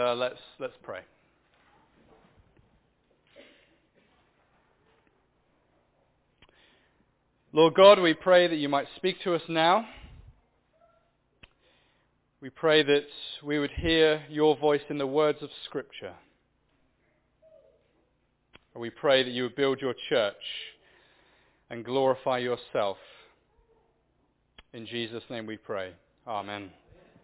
Let's pray. Lord God, we pray that you might speak to us now. We pray that we would hear your voice in the words of Scripture. We pray that you would build your church and glorify yourself. In Jesus' name we pray. Amen.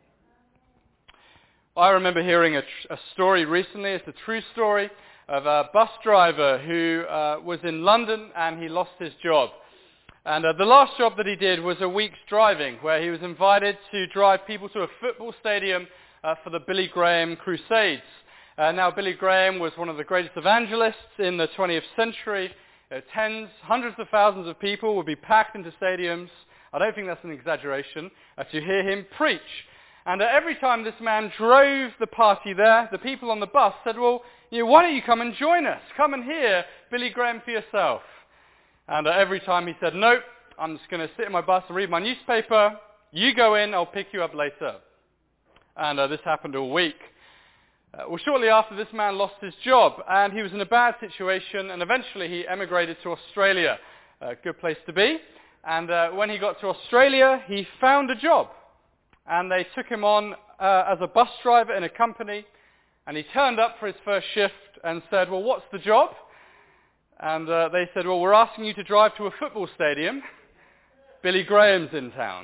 I remember hearing a story recently, it's a true story, of a bus driver who was in London and he lost his job. And the last job that he did was a week's driving, where he was invited to drive people to a football stadium for the Billy Graham Crusades. Now, Billy Graham was one of the greatest evangelists in the 20th century. Hundreds of thousands of people would be packed into stadiums, I don't think that's an exaggeration, to hear him preach. And every time this man drove the party there, the people on the bus said, well, why don't you come and join us? Come and hear Billy Graham for yourself. And every time he said, nope, I'm just going to sit in my bus and read my newspaper. You go in, I'll pick you up later. And this happened all week. Well, shortly after, this man lost his job, and he was in a bad situation, and eventually he emigrated to Australia. A good place to be. And when he got to Australia, he found a job. And they took him on as a bus driver in a company, and he turned up for his first shift and said, well, what's the job? And they said, well, we're asking you to drive to a football stadium. Billy Graham's in town.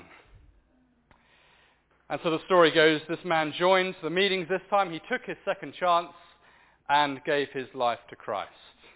And so the story goes, this man joined the meetings this time. He took his second chance and gave his life to Christ.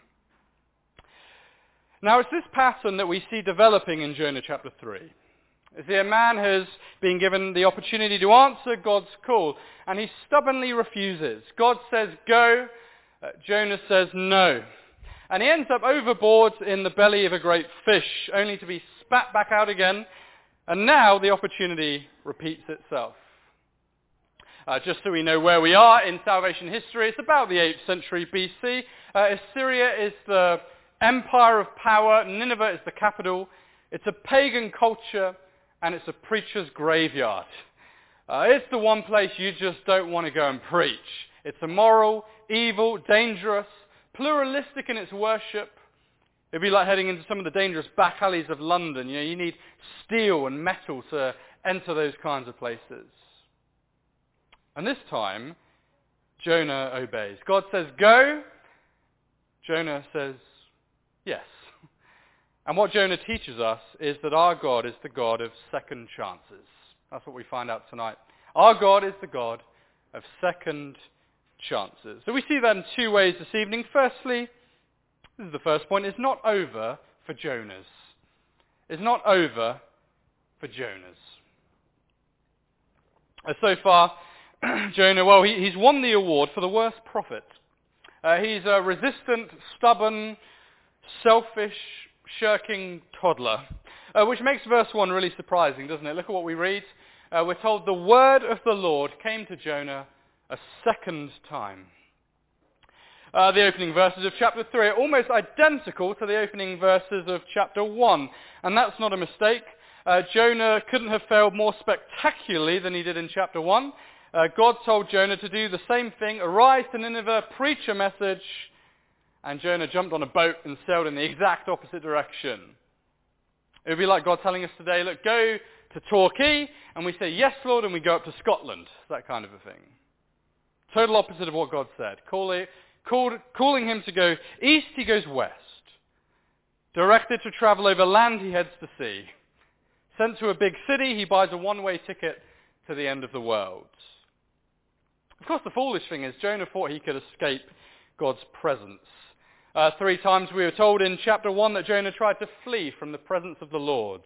Now, it's this pattern that we see developing in Jonah chapter 3. You see, a man has been given the opportunity to answer God's call, and he stubbornly refuses. God says go, Jonah says no. And he ends up overboard in the belly of a great fish, only to be spat back out again, and now the opportunity repeats itself. Just so we know where we are in salvation history, it's about the 8th century BC. Assyria is the empire of power, Nineveh is the capital, it's a pagan culture, and it's a preacher's graveyard. It's the one place you just don't want to go and preach. It's immoral, evil, dangerous, pluralistic in its worship. It'd be like heading into some of the dangerous back alleys of London. You need steel and metal to enter those kinds of places. And this time, Jonah obeys. God says, go. Jonah says, yes. And what Jonah teaches us is that our God is the God of second chances. That's what we find out tonight. Our God is the God of second chances. So we see that in two ways this evening. Firstly, this is the first point, it's not over for Jonahs. It's not over for Jonahs. So far, Jonah, well, he's won the award for the worst prophet. He's a resistant, stubborn, selfish, shirking toddler, which makes verse 1 really surprising, doesn't it? Look at what we read. We're told the word of the Lord came to Jonah a second time. The opening verses of chapter 3 are almost identical to the opening verses of chapter 1, and that's not a mistake. Jonah couldn't have failed more spectacularly than he did in chapter 1. God told Jonah to do the same thing, arise to Nineveh, preach a message, and Jonah jumped on a boat and sailed in the exact opposite direction. It would be like God telling us today, look, go to Torquay, and we say, yes, Lord, and we go up to Scotland. That kind of a thing. Total opposite of what God said. Calling him to go east, he goes west. Directed to travel over land, he heads to sea. Sent to a big city, he buys a one-way ticket to the end of the world. Of course, the foolish thing is Jonah thought he could escape God's presence. 3 times we were told in chapter 1 that Jonah tried to flee from the presence of the Lord.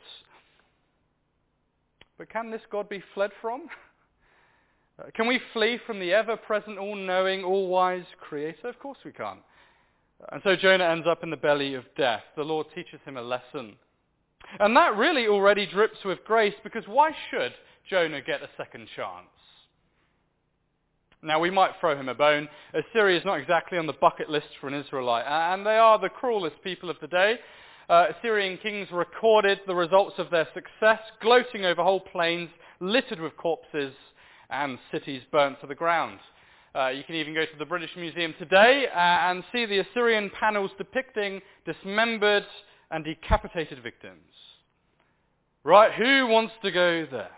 But can this God be fled from? Can we flee from the ever-present, all-knowing, all-wise Creator? Of course we can't. And so Jonah ends up in the belly of death. The Lord teaches him a lesson. And that really already drips with grace, because why should Jonah get a second chance? Now, we might throw him a bone. Assyria is not exactly on the bucket list for an Israelite, and they are the cruelest people of the day. Assyrian kings recorded the results of their success, gloating over whole plains littered with corpses and cities burnt to the ground. You can even go to the British Museum today and see the Assyrian panels depicting dismembered and decapitated victims. Right? Who wants to go there?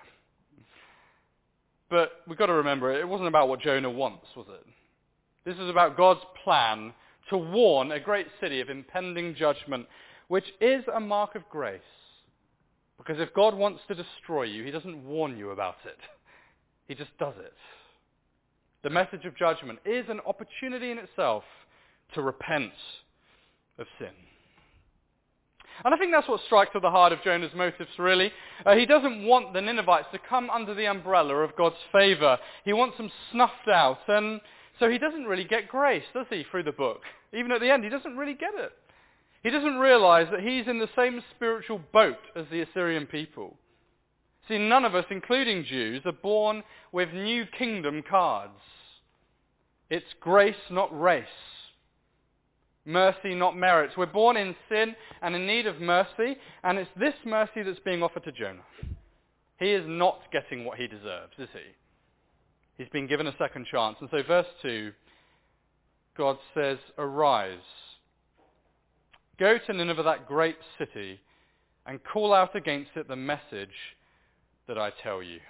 But we've got to remember, it wasn't about what Jonah wants, was it? This is about God's plan to warn a great city of impending judgment, which is a mark of grace. Because if God wants to destroy you, he doesn't warn you about it. He just does it. The message of judgment is an opportunity in itself to repent of sin. And I think that's what strikes at the heart of Jonah's motives, really. He doesn't want the Ninevites to come under the umbrella of God's favour. He wants them snuffed out. And so he doesn't really get grace, does he, through the book? Even at the end, he doesn't really get it. He doesn't realise that he's in the same spiritual boat as the Assyrian people. See, none of us, including Jews, are born with new kingdom cards. It's grace, not race. Mercy, not merits. We're born in sin and in need of mercy, and it's this mercy that's being offered to Jonah. He is not getting what he deserves, is he? He's been given a second chance. And so verse 2, God says, "Arise, go to Nineveh, that great city, and call out against it the message that I tell you."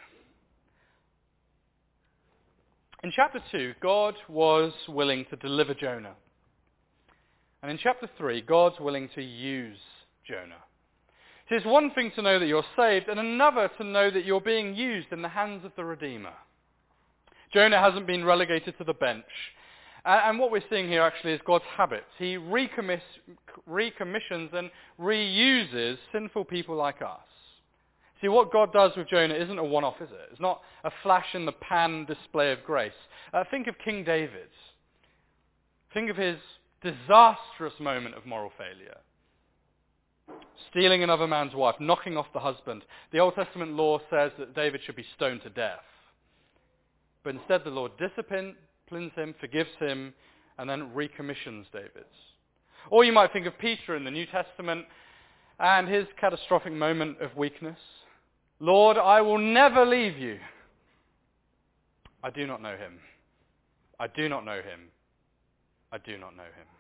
In chapter 2, God was willing to deliver Jonah. And in chapter 3, God's willing to use Jonah. See, it's one thing to know that you're saved, and another to know that you're being used in the hands of the Redeemer. Jonah hasn't been relegated to the bench. And what we're seeing here actually is God's habits. He recommissions and reuses sinful people like us. See, what God does with Jonah isn't a one-off, is it? It's not a flash-in-the-pan display of grace. Think of King David. Think of his disastrous moment of moral failure. Stealing another man's wife, knocking off the husband. The Old Testament law says that David should be stoned to death. But instead the Lord disciplines him, forgives him, and then recommissions David. Or you might think of Peter in the New Testament and his catastrophic moment of weakness. "Lord, I will never leave you." I do not know him. I do not know him. I do not know him.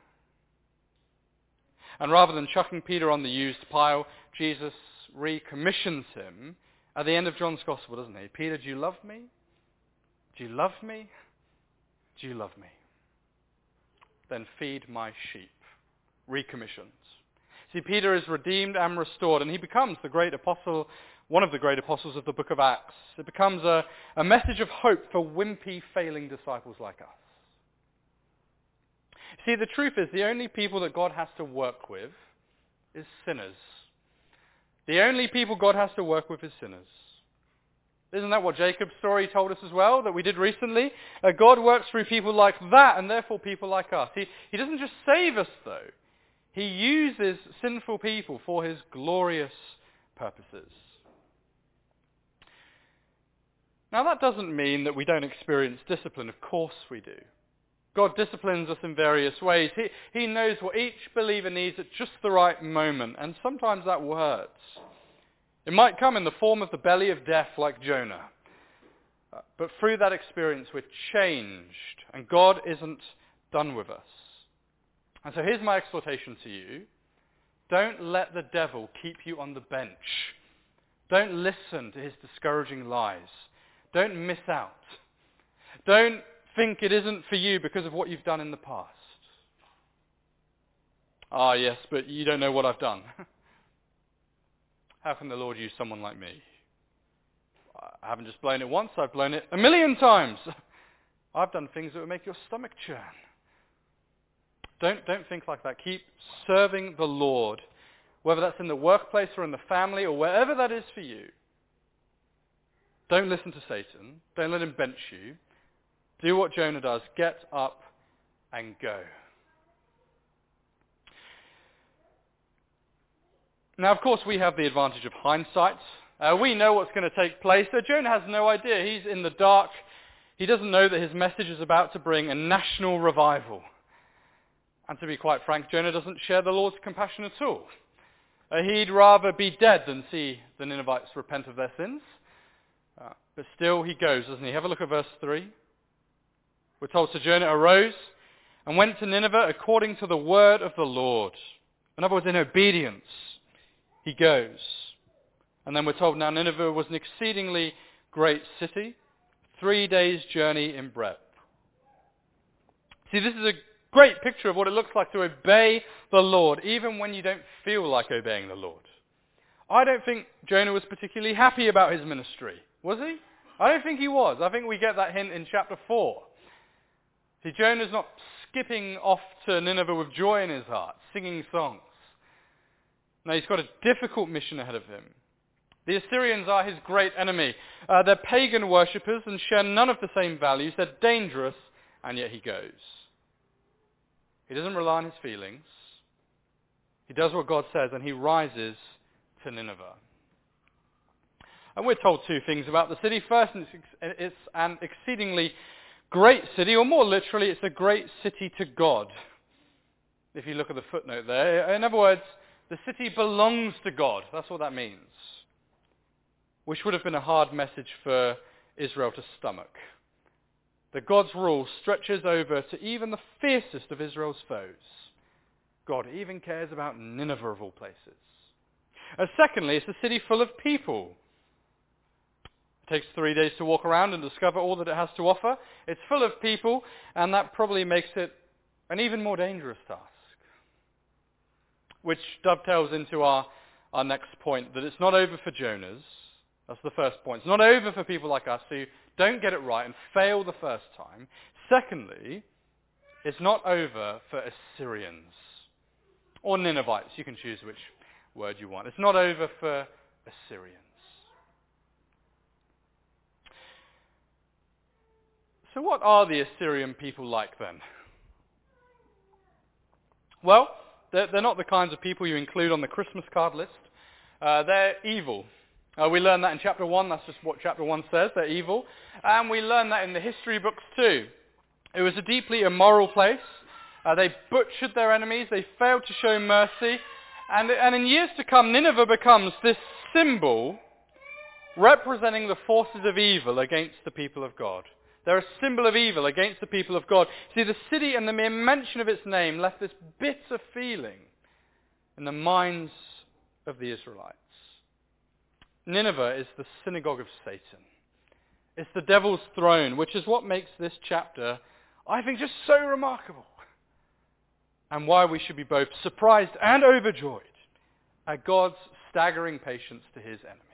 And rather than chucking Peter on the used pile, Jesus recommissions him at the end of John's Gospel, doesn't he? "Peter, do you love me? Do you love me? Do you love me? Then feed my sheep." Recommissions. See, Peter is redeemed and restored, and he becomes the great apostle, one of the great apostles of the book of Acts. It becomes a message of hope for wimpy, failing disciples like us. See, the truth is, the only people that God has to work with is sinners. The only people God has to work with is sinners. Isn't that what Jacob's story told us as well, that we did recently? God works through people like that, and therefore people like us. He doesn't just save us, though. He uses sinful people for his glorious purposes. Now, that doesn't mean that we don't experience discipline. Of course we do. God disciplines us in various ways. He knows what each believer needs at just the right moment, and sometimes that hurts. It might come in the form of the belly of death like Jonah. But through that experience we're changed, and God isn't done with us. And so here's my exhortation to you. Don't let the devil keep you on the bench. Don't listen to his discouraging lies. Don't miss out. Don't think it isn't for you because of what you've done in the past. "Ah, yes, but you don't know what I've done." How can the Lord use someone like me? I haven't just blown it once, I've blown it 1,000,000 times. I've done things that would make your stomach churn. Don't think like that. Keep serving the Lord, whether that's in the workplace or in the family or wherever that is for you. Don't listen to Satan. Don't let him bench you. Do what Jonah does. Get up and go. Now, of course, we have the advantage of hindsight. We know what's going to take place. Jonah has no idea. He's in the dark. He doesn't know that his message is about to bring a national revival. And to be quite frank, Jonah doesn't share the Lord's compassion at all. He'd rather be dead than see the Ninevites repent of their sins. But still he goes, doesn't he? Have a look at verse 3. We're told, so Jonah arose and went to Nineveh according to the word of the Lord. In other words, in obedience, he goes. And then we're told now Nineveh was an exceedingly great city, 3 days' journey in breadth. See, this is a great picture of what it looks like to obey the Lord, even when you don't feel like obeying the Lord. I don't think Jonah was particularly happy about his ministry, was he? I don't think he was. I think we get that hint in chapter 4. See, Jonah's not skipping off to Nineveh with joy in his heart, singing songs. No, he's got a difficult mission ahead of him. The Assyrians are his great enemy. They're pagan worshippers and share none of the same values. They're dangerous, and yet he goes. He doesn't rely on his feelings. He does what God says, and he rises to Nineveh. And we're told two things about the city. First, it's an exceedingly great city, or more literally, it's a great city to God. If you look at the footnote there. In other words, the city belongs to God. That's what that means. Which would have been a hard message for Israel to stomach. That God's rule stretches over to even the fiercest of Israel's foes. God even cares about Nineveh of all places. And secondly, it's a city full of people. It takes 3 days to walk around and discover all that it has to offer. It's full of people, and that probably makes it an even more dangerous task. Which dovetails into our next point, that it's not over for Jonahs. That's the first point. It's not over for people like us who don't get it right and fail the first time. Secondly, it's not over for Assyrians. Or Ninevites. You can choose which word you want. It's not over for Assyrians. So what are the Assyrian people like then? Well, they're not the kinds of people you include on the Christmas card list. They're evil. We learn that in chapter 1. That's just what chapter 1 says. They're evil. And we learn that in the history books too. It was a deeply immoral place. They butchered their enemies. They failed to show mercy. And in years to come, Nineveh becomes this symbol representing the forces of evil against the people of God. They're a symbol of evil against the people of God. See, the city and the mere mention of its name left this bitter feeling in the minds of the Israelites. Nineveh is the synagogue of Satan. It's the devil's throne, which is what makes this chapter, I think, just so remarkable. And why we should be both surprised and overjoyed at God's staggering patience to his enemies.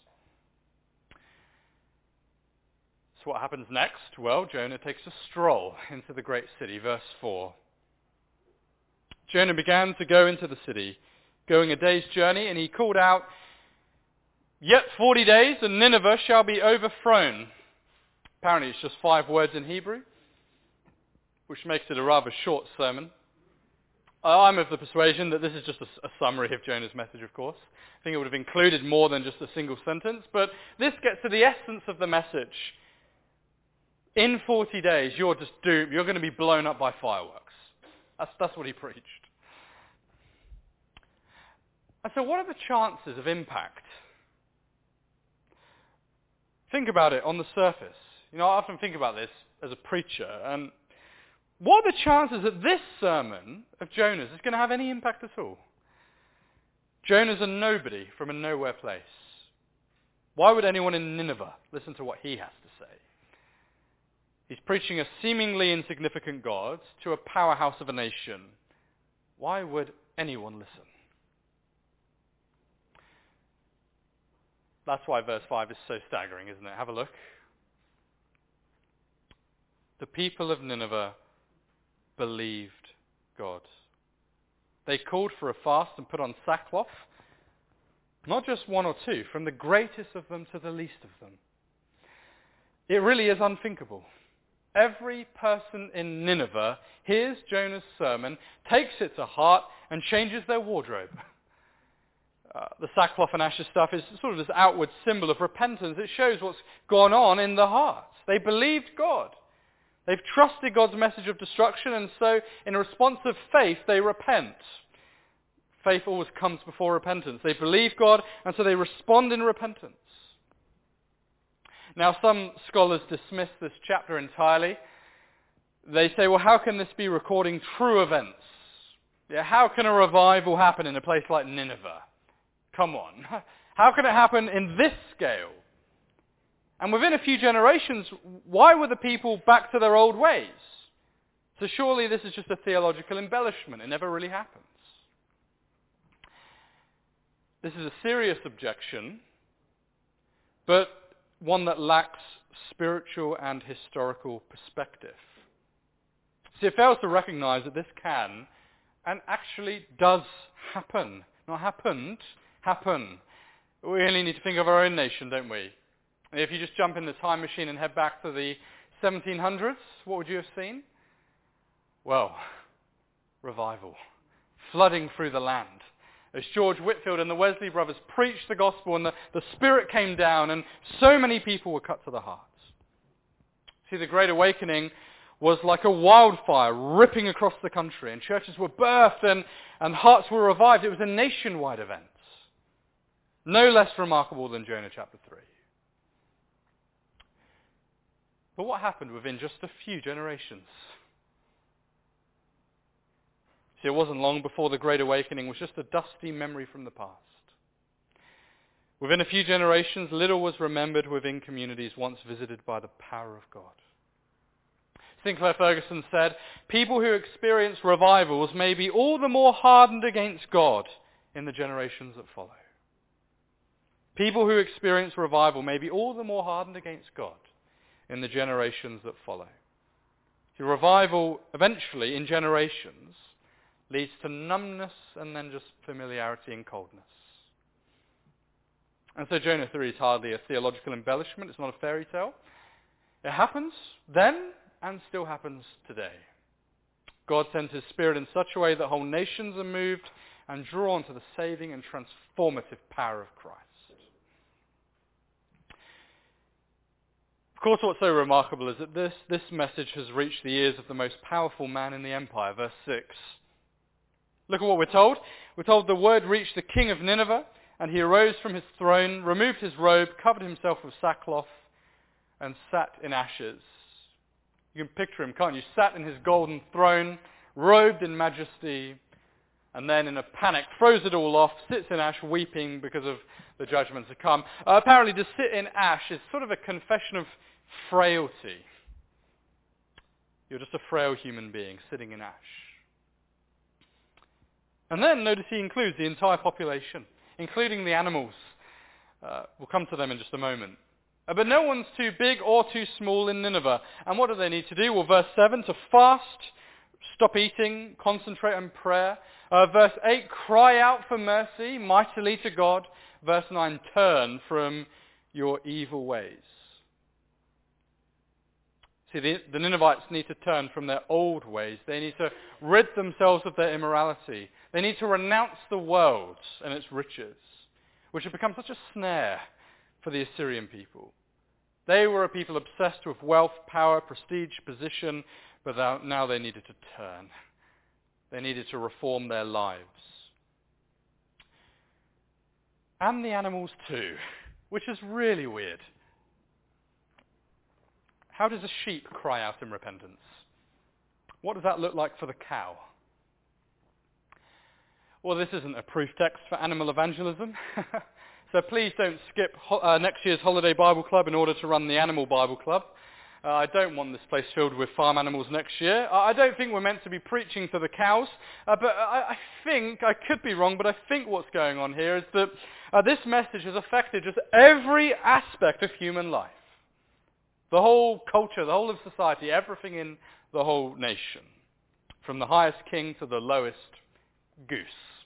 So what happens next? Well, Jonah takes a stroll into the great city, verse 4. Jonah began to go into the city, going a day's journey, and he called out, "Yet 40 days, and Nineveh shall be overthrown." Apparently it's just 5 words in Hebrew, which makes it a rather short sermon. I'm of the persuasion that this is just a summary of Jonah's message, of course. I think it would have included more than just a single sentence, but this gets to the essence of the message. In 40 days, you're just doomed. You're going to be blown up by fireworks. That's what he preached. And so what are the chances of impact? Think about it on the surface. I often think about this as a preacher, and what are the chances that this sermon of Jonah's is going to have any impact at all? Jonah's a nobody from a nowhere place. Why would anyone in Nineveh listen to what he has to say? He's preaching a seemingly insignificant God to a powerhouse of a nation. Why would anyone listen? That's why verse 5 is so staggering, isn't it? Have a look. The people of Nineveh believed God. They called for a fast and put on sackcloth. Not just one or two, from the greatest of them to the least of them. It really is unthinkable. Every person in Nineveh hears Jonah's sermon, takes it to heart, and changes their wardrobe. The sackcloth and ashes stuff is sort of this outward symbol of repentance. It shows what's gone on in the hearts. They believed God. They've trusted God's message of destruction, and so in a response of faith, they repent. Faith always comes before repentance. They believe God, and so they respond in repentance. Now, some scholars dismiss this chapter entirely. they say, well, how can this be recording true events? Yeah, how can a revival happen in a place like Nineveh? Come on. How can it happen in this scale? And within a few generations, why were the people back to their old ways? So surely this is just a theological embellishment. It never really happens. This is a serious objection, but one that lacks spiritual and historical perspective. See, it fails to recognize that this can and actually does happen. Not happened, happen. We only need to think of our own nation, don't we? If you just jump in the time machine and head back to the 1700s, what would you have seen? Well, revival, flooding through the land. As George Whitefield and the Wesley brothers preached the gospel and the Spirit came down and so many people were cut to the heart. See, the Great Awakening was like a wildfire ripping across the country, and churches were birthed and hearts were revived. It was a nationwide event. No less remarkable than Jonah chapter 3. But what happened within just a few generations? See, it wasn't long before the Great Awakening was just a dusty memory from the past. Within a few generations, little was remembered within communities once visited by the power of God. Sinclair Ferguson said, people who experience revivals may be all the more hardened against God in the generations that follow. People who experience revival may be all the more hardened against God in the generations that follow. See, revival eventually, in generations, leads to numbness and then just familiarity and coldness. And so Jonah 3 is hardly a theological embellishment. It's not a fairy tale. It happens then and still happens today. God sends his Spirit in such a way that whole nations are moved and drawn to the saving and transformative power of Christ. Of course, what's so remarkable is that this message has reached the ears of the most powerful man in the empire. Verse 6. Look at what we're told. We're told the word reached the king of Nineveh, and he arose from his throne, removed his robe, covered himself with sackcloth, and sat in ashes. You can picture him, can't you? Sat in his golden throne, robed in majesty, and then in a panic throws it all off, sits in ash weeping because of the judgments to come. Apparently to sit in ash is sort of a confession of frailty. You're just a frail human being sitting in ash. And then notice he includes the entire population, including the animals. We'll come to them in just a moment. But no one's too big or too small in Nineveh. And what do they need to do? Well, verse 7, to fast, stop eating, concentrate on prayer. Verse 8, cry out for mercy mightily to God. Verse 9, turn from your evil ways. See, the Ninevites need to turn from their old ways. They need to rid themselves of their immorality. They need to renounce the world and its riches, which had become such a snare for the Assyrian people. They were a people obsessed with wealth, power, prestige, position, but now they needed to turn. They needed to reform their lives. And the animals too, which is really weird. How does a sheep cry out in repentance? What does that look like for the cow? Well, this isn't a proof text for animal evangelism. So please don't skip next year's Holiday Bible Club in order to run the Animal Bible Club. I don't want this place filled with farm animals next year. I don't think we're meant to be preaching to the cows. But I think, I could be wrong, but I think what's going on here is that this message has affected just every aspect of human life. The whole culture, the whole of society, everything in the whole nation. From the highest king to the lowest goose.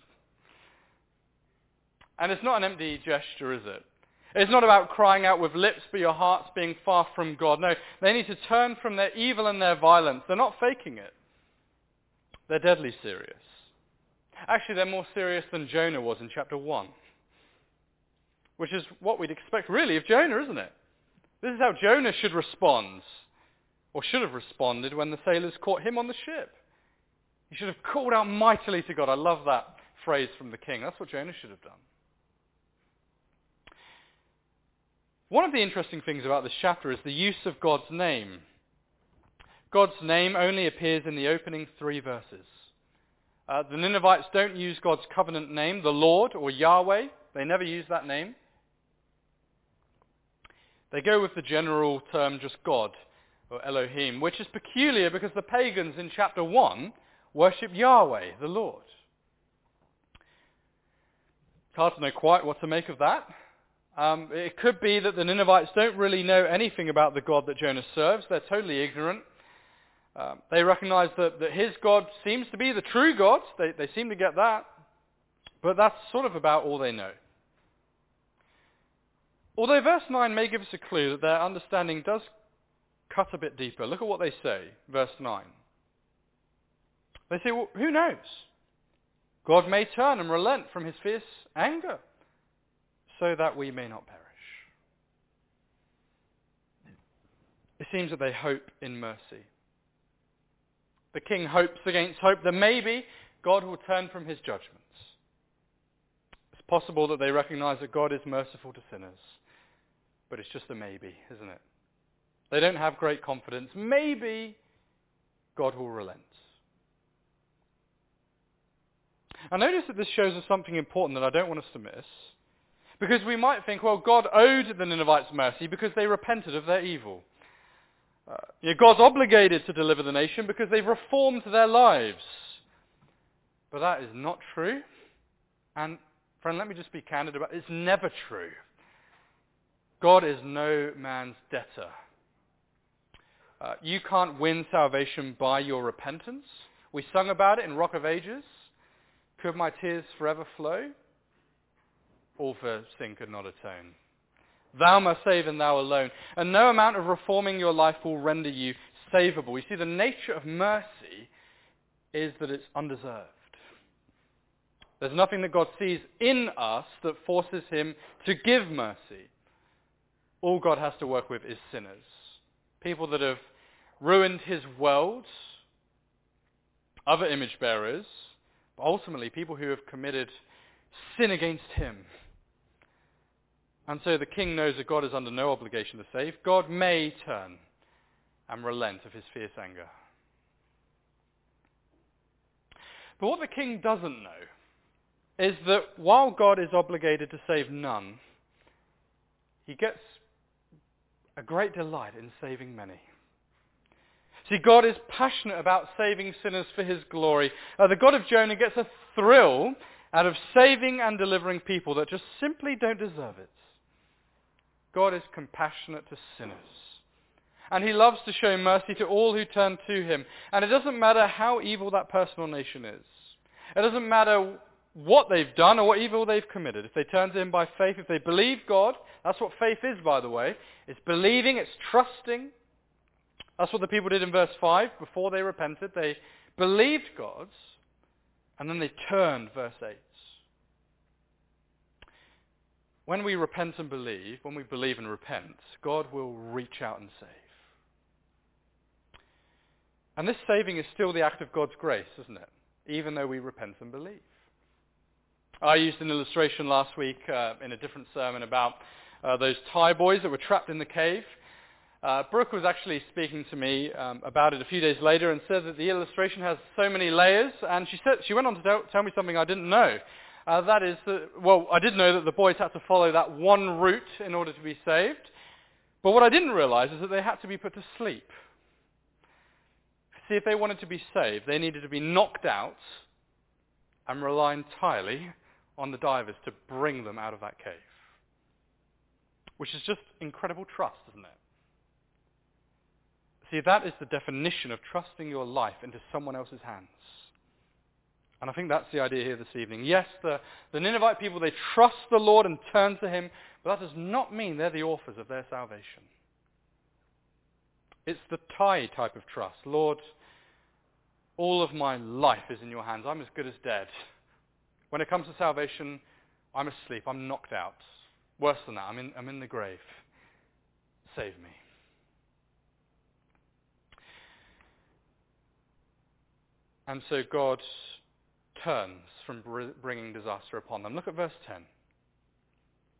And it's not an empty gesture, is it? It's not about crying out with lips, but your hearts being far from God. No, they need to turn from their evil and their violence. They're not faking it. They're deadly serious. Actually, they're more serious than Jonah was in chapter 1. Which is what we'd expect, really, of Jonah, isn't it? This is how Jonah should respond, or should have responded when the sailors caught him on the ship. He should have called out mightily to God. I love that phrase from the king. That's what Jonah should have done. One of the interesting things about this chapter is the use of God's name. God's name only appears in the opening 3 verses. The Ninevites don't use God's covenant name, the Lord or Yahweh. They never use that name. They go with the general term just God or Elohim, which is peculiar because the pagans in chapter 1 worship Yahweh, the Lord. It's hard to know quite what to make of that. It could be that the Ninevites don't really know anything about the God that Jonah serves. They're totally ignorant. They recognize that his God seems to be the true God. They seem to get that. But that's sort of about all they know. Although verse 9 may give us a clue that their understanding does cut a bit deeper. Look at what they say, verse 9. They say, well, who knows? God may turn and relent from his fierce anger so that we may not perish. It seems that they hope in mercy. The king hopes against hope that maybe God will turn from his judgments. It's possible that they recognize that God is merciful to sinners, but it's just a maybe, isn't it? They don't have great confidence. Maybe God will relent. I notice that this shows us something important that I don't want us to miss, because we might think, well, God owed the Ninevites mercy because they repented of their evil. God's obligated to deliver the nation because they've reformed their lives. But that is not true. And friend, let me just be candid about it. It's never true. God is no man's debtor. You can't win salvation by your repentance. We sung about it in Rock of Ages. Could my tears forever flow? All for sin could not atone. Thou must save and thou alone. And no amount of reforming your life will render you savable. You see, the nature of mercy is that it's undeserved. There's nothing that God sees in us that forces him to give mercy. All God has to work with is sinners. People that have ruined his world, other image bearers, but ultimately people who have committed sin against him. And so the king knows that God is under no obligation to save. God may turn and relent of his fierce anger. But what the king doesn't know is that while God is obligated to save none, he gets a great delight in saving many. See, God is passionate about saving sinners for his glory. The God of Jonah gets a thrill out of saving and delivering people that just simply don't deserve it. God is compassionate to sinners. And he loves to show mercy to all who turn to him. And it doesn't matter how evil that person or nation is. It doesn't matter what they've done or what evil they've committed. If they turn to him by faith, if they believe God, that's what faith is, by the way. It's believing, it's trusting. That's what the people did in verse 5 before they repented. They believed God, and then they turned, verse 8. When we repent and believe, when we believe and repent, God will reach out and save. And this saving is still the act of God's grace, isn't it? Even though we repent and believe. I used an illustration last week in a different sermon about those Thai boys that were trapped in the cave. Brooke was actually speaking to me about it a few days later and said that the illustration has so many layers, and she went on to tell me something I didn't know. That is, I did know that the boys had to follow that one route in order to be saved, but what I didn't realize is that they had to be put to sleep. See, if they wanted to be saved, they needed to be knocked out and rely entirely on the divers to bring them out of that cave. Which is just incredible trust, isn't it? See, that is the definition of trusting your life into someone else's hands. And I think that's the idea here this evening. Yes, the Ninevite people, they trust the Lord and turn to him, but that does not mean they're the authors of their salvation. It's the Thai type of trust. Lord, all of my life is in your hands. I'm as good as dead. When it comes to salvation, I'm asleep. I'm knocked out. Worse than that, I'm in the grave. Save me. And so God turns from bringing disaster upon them. Look at verse 10.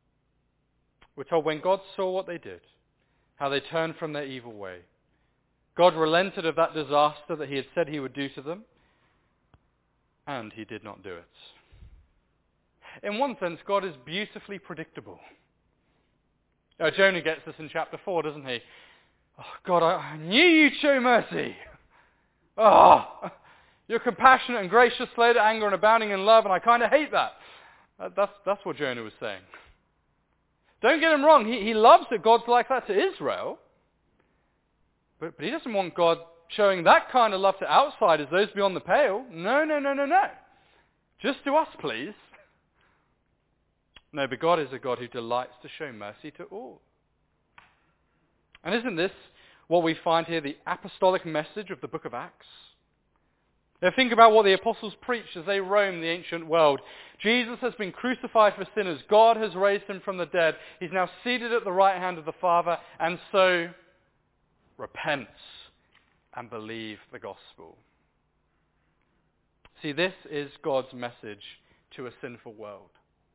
We're told when God saw what they did, how they turned from their evil way, God relented of that disaster that he had said he would do to them, and he did not do it. In one sense, God is beautifully predictable. Jonah gets this in chapter 4, doesn't he? Oh, God, I knew you'd show mercy. Oh, you're compassionate and gracious, slow to anger and abounding in love, and I kind of hate that. That's what Jonah was saying. Don't get him wrong, he loves that God's like that to Israel, but he doesn't want God showing that kind of love to outsiders, those beyond the pale. No. Just to us, please. No, but God is a God who delights to show mercy to all. And isn't this what we find here, the apostolic message of the book of Acts? Now think about what the apostles preached as they roamed the ancient world. Jesus has been crucified for sinners. God has raised him from the dead. He's now seated at the right hand of the Father, and so repent and believe the gospel. See, this is God's message to a sinful world.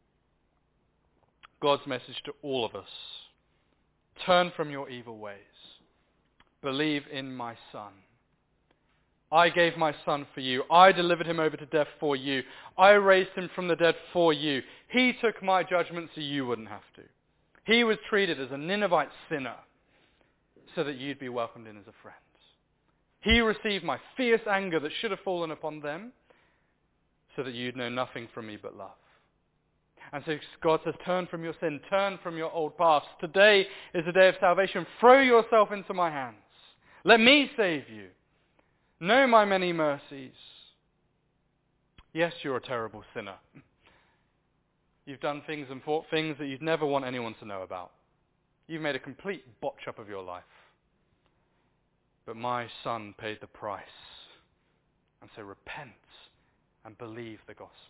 God's message to all of us. Turn from your evil ways. Believe in my Son. I gave my Son for you. I delivered him over to death for you. I raised him from the dead for you. He took my judgment so you wouldn't have to. He was treated as a Ninevite sinner so that you'd be welcomed in as a friend. He received my fierce anger that should have fallen upon them so that you'd know nothing from me but love. And so God says, turn from your sin, turn from your old paths. Today is the day of salvation. Throw yourself into my hands. Let me save you. Know my many mercies. Yes, you're a terrible sinner. You've done things and thought things that you'd never want anyone to know about. You've made a complete botch up of your life. But my Son paid the price. And so repent and believe the gospel.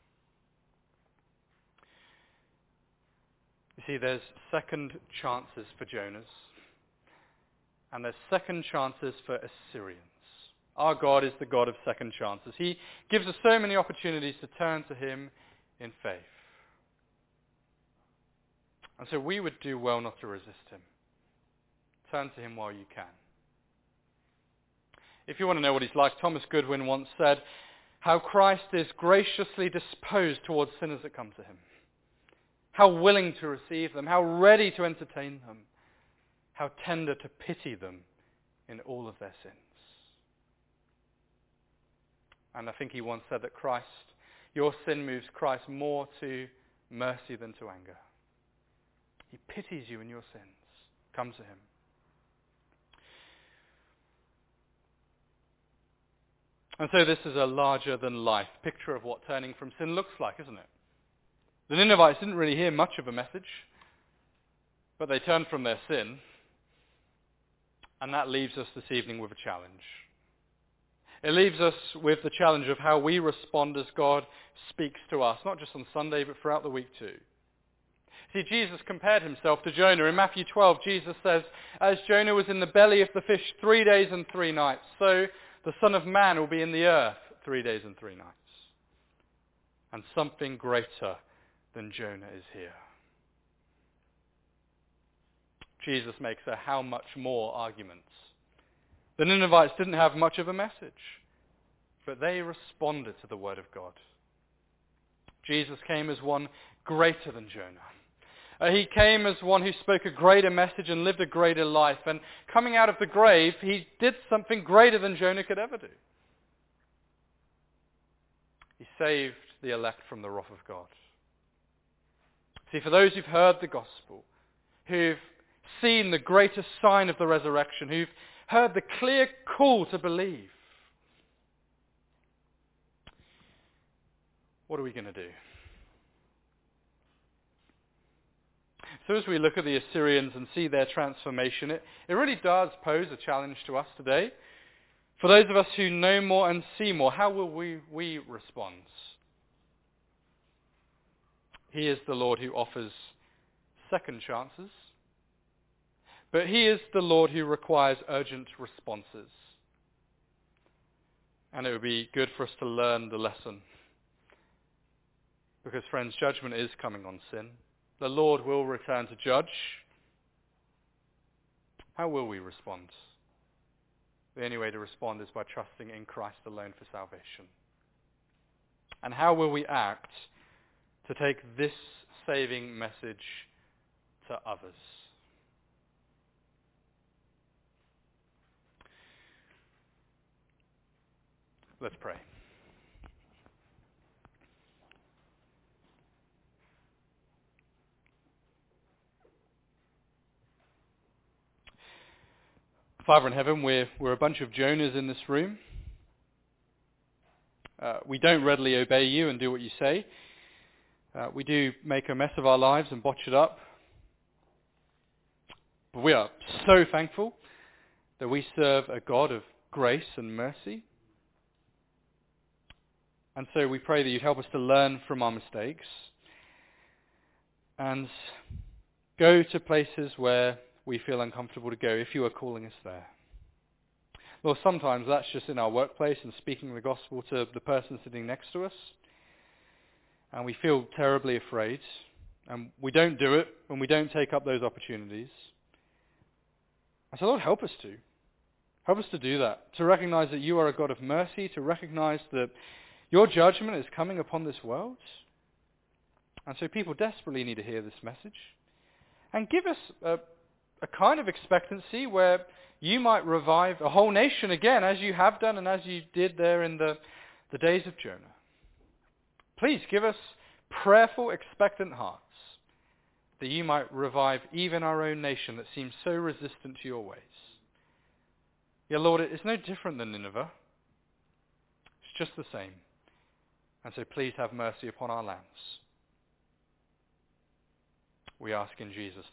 You see, there's second chances for Jonahs, and there's second chances for Assyrians. Our God is the God of second chances. He gives us so many opportunities to turn to him in faith. And so we would do well not to resist him. Turn to him while you can. If you want to know what he's like, Thomas Goodwin once said, how Christ is graciously disposed towards sinners that come to him. How willing to receive them, how ready to entertain them, how tender to pity them in all of their sins. And I think he once said that your sin moves Christ more to mercy than to anger. He pities you in your sins. Come to him. And so this is a larger than life picture of what turning from sin looks like, isn't it? The Ninevites didn't really hear much of a message, but they turned from their sin, and that leaves us this evening with a challenge. It leaves us with the challenge of how we respond as God speaks to us, not just on Sunday, but throughout the week too. See, Jesus compared himself to Jonah. In Matthew 12, Jesus says, as Jonah was in the belly of the fish 3 days and 3 nights, so the Son of Man will be in the earth 3 days and 3 nights. And something greater than Jonah is here. Jesus makes a how much more arguments. The Ninevites didn't have much of a message, but they responded to the word of God. Jesus came as one greater than Jonah. He came as one who spoke a greater message and lived a greater life. And coming out of the grave, he did something greater than Jonah could ever do. He saved the elect from the wrath of God. See, for those who've heard the gospel, who've seen the greatest sign of the resurrection, who've heard the clear call to believe, what are we going to do? So as we look at the Assyrians and see their transformation, it really does pose a challenge to us today. For those of us who know more and see more, how will we respond? He is the Lord who offers second chances, but he is the Lord who requires urgent responses. And it would be good for us to learn the lesson. Because, friends, judgment is coming on sin. The Lord will return to judge. How will we respond? the only way to respond is by trusting in Christ alone for salvation. And how will we act to take this saving message to others? Let's pray. Father in heaven, we're a bunch of Jonahs in this room. We don't readily obey you and do what you say. We do make a mess of our lives and botch it up. But we are so thankful that we serve a God of grace and mercy. And so we pray that you'd help us to learn from our mistakes and go to places where we feel uncomfortable to go if you are calling us there. Lord, sometimes that's just in our workplace and speaking the gospel to the person sitting next to us. And we feel terribly afraid. And we don't do it when we don't take up those opportunities. And so Lord, help us to. Help us to do that. To recognize that you are a God of mercy. To recognize that your judgment is coming upon this world. And so people desperately need to hear this message. And give us a kind of expectancy where you might revive a whole nation again, as you have done and as you did there in the days of Jonah. Please give us prayerful, expectant hearts, that you might revive even our own nation that seems so resistant to your ways. Yeah, Lord, it's no different than Nineveh. It's just the same. And so please have mercy upon our lands. We ask in Jesus'